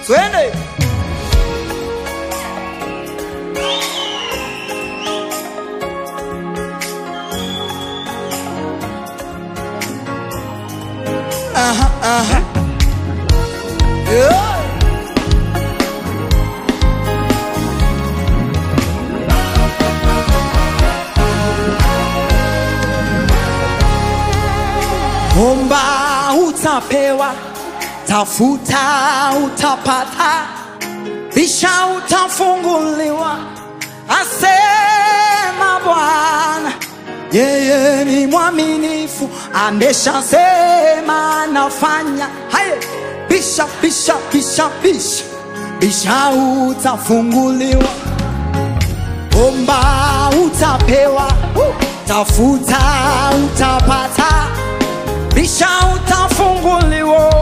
twende. Aha, aha. Yeah. Omba utapewa, tafuta utapata, bisha utafunguliwa, asema Bwana. Yeye ni mwaminifu, ameshasema nafanya. Haye, bisha, bisha, bisha, bisha, bisha utafunguliwa. Omba utapewa, tafuta utapata, bisha utafunguliwa,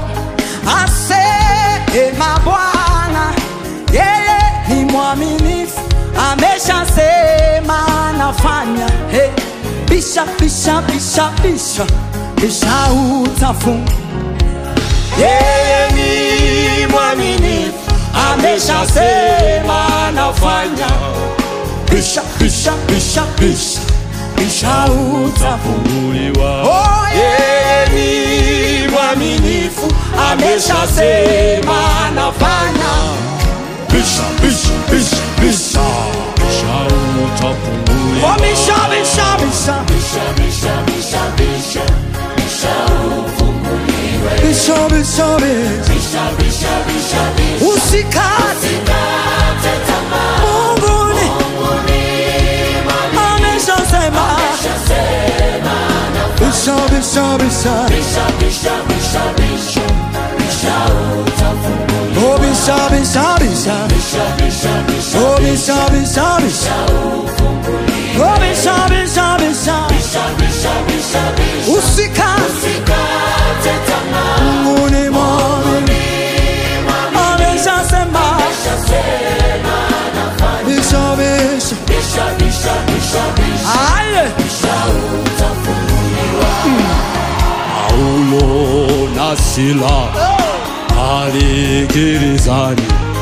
asema Bwana. Yeye ni mwaminifu, ameshasema nafanya. Hey, bisha, bisha, bisha, bisha, bisha utafunguliwa. Yeye ni mwaminifu, ameshasema nafanya. Bisha, bisha, bisha, bisha, bisha utafunguliwa. Oh, yeye ni mwaminifu, ameshasema nafanya. Bisha, bisha, bisha, bisha, bisha utafunguliwa. Oh, bisha, bisha, bisha, bisha, bisha, bisha, bisha, bisha ufunguliwe. Bisha, bisha, bisha, bisha, bisha, bisha, usikate tamaa. Mungu ni ameshasema. Bisha, bisha, bisha, bisha, bisha, bisha, bisha, bisha utafunguliwa. Oh, bisha, bisha, bisha, bisha, bisha, bisha, oh, bisha, bisha, bisha ufunguliwa. Oh, bisha, bisha, bisha, bisha, bisha, bisha, bisha, usikate tamaa. Mungu ni mwaminifu, ameshasema nafanya. Bisha, bisha, bisha, bisha, bisha, bisha, aye, bisha utafunguliwa. Paulo na Sila pale gerezani,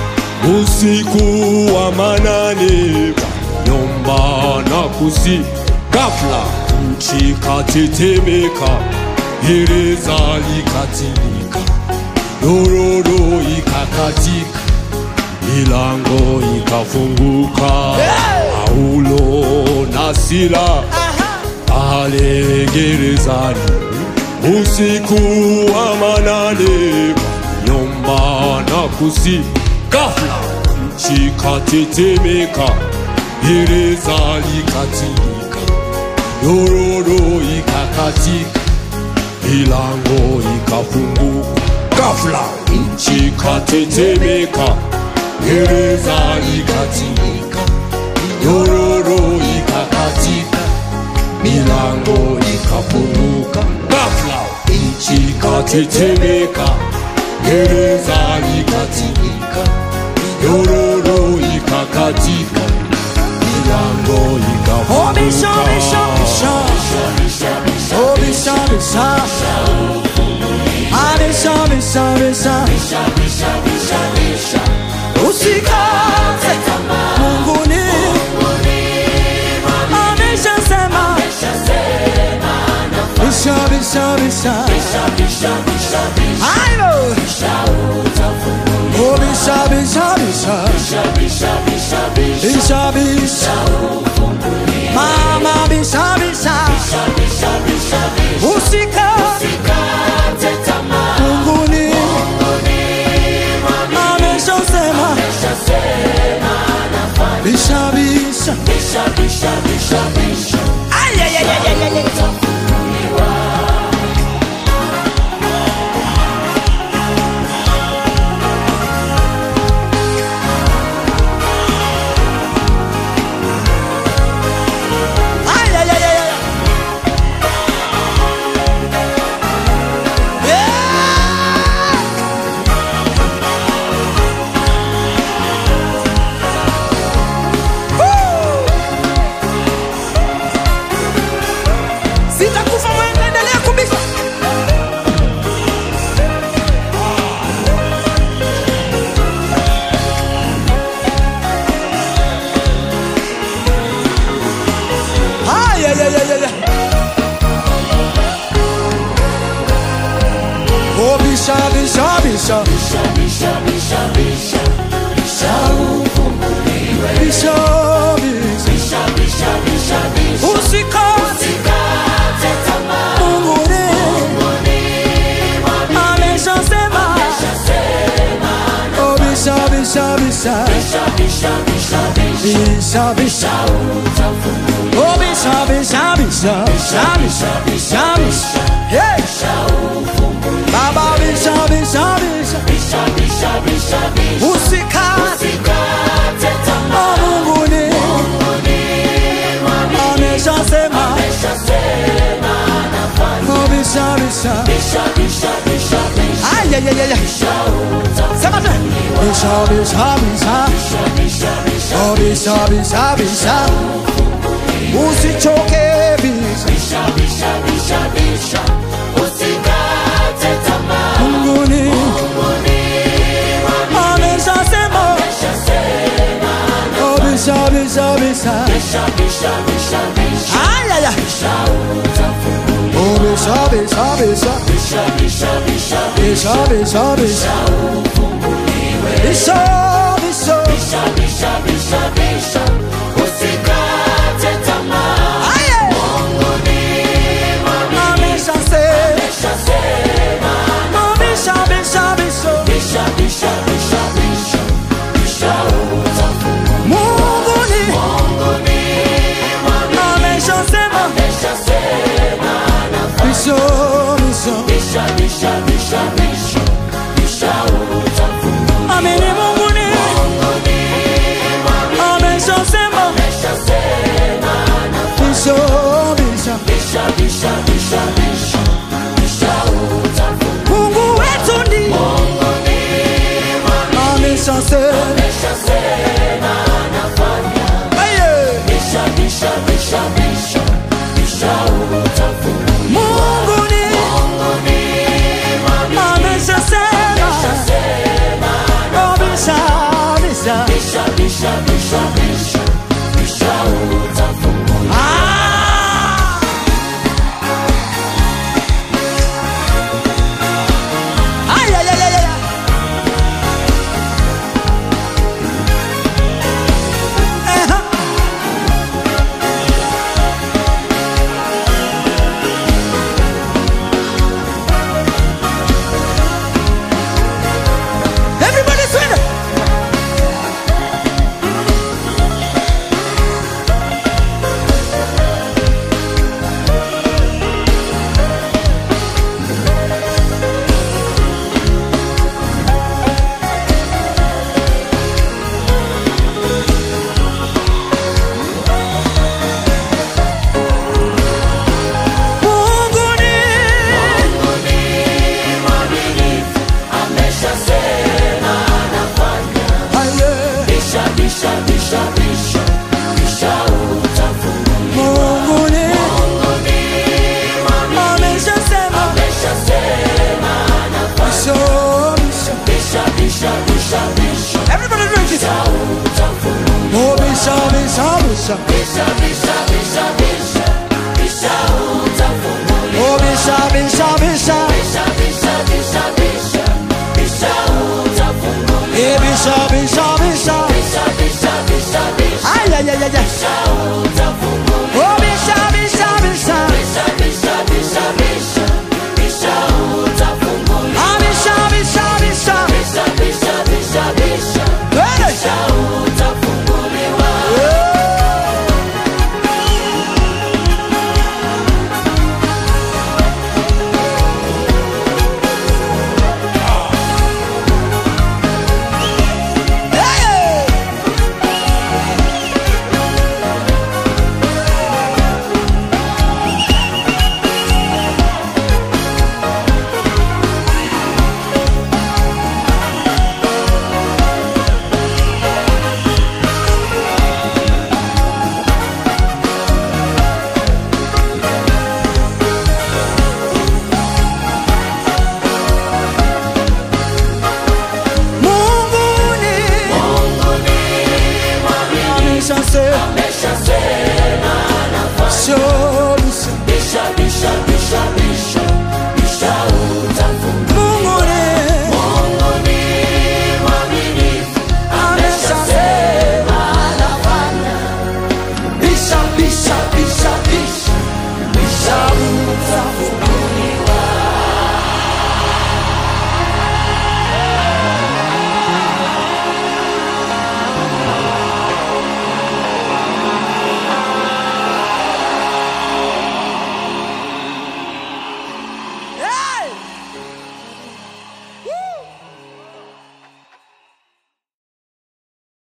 usiku wa manane, nyumba na kusi, ghafla nchi katetemeka, gereza likatirika, dororo ikakatika, milango ikafunguka. Paulo na Sila pale gerezani, usiku wa manane, nyumba na kusi, ghafla nchi katetemeka, gereza likatirika, dororo ikakatika, milango ikafunguka. Ghafla nchi katetemeka, gereza likatirika, dororo ikakatika, milango ikafunguka. Ghafla nchi katetemeka, gereza likatirika, dororo ikakatika, milango ikafunguka. Oh, bisha, bisha, bisha, oh, bisha, bisha, ah, bisha, bisha, bisha, usikate tamaa. Mungu ni ameshasema. Bisha, bisha, bisha, ayo, oh, bisha, bisha, bisha, bisha, bisha, mama, bisha, bisha, usikate tamaa. Mungu ni ameshasema. Bisha, bisha, ay, ay, ay, ay, ay, ay. Ay, Oh, bisha, bisha, bisha. Bisha, bisha. Usikate Mungu ni ameshasema. Oh, bisha, bisha, bisha. Bisha, bisha. Oh, bisha, bisha, bisha. Bisha, bisha. Hey. Baba, bisha, bisha, bisha. Usikate Mungu ni ameshasema. Oh, bisha, bisha. Ay, ay, ay, ay. Sema tu. Bisha, bisha, bisha. Oh, bisha, bisha, bisha. Usichoke bisha. Mungu ni ameshasema. Oh, bisha, bisha, bisha. Ay, ay, ay. Oh, bisha, bisha, bisha. Bisha, bisha, bisha. Bisha, bisha. Ay, ay. Ameshasema. Oh, bisha, bisha, bisha. Mungu ni ameshasema. Bisha. Amini Mungu ni ameshasema. Bisha. Mungu wetu ni ameshasema. Aye. Mungu ni ameshasema. Oh, bisha. Ay, ay, ay, ay, ay. Everybody swing it. Everybody drink it. Oh, bisha. Oh, bisha. Yeah, bisha. Ay, ay, ay, ay, ay. Oh, bisha. Ah, bisha. bisha,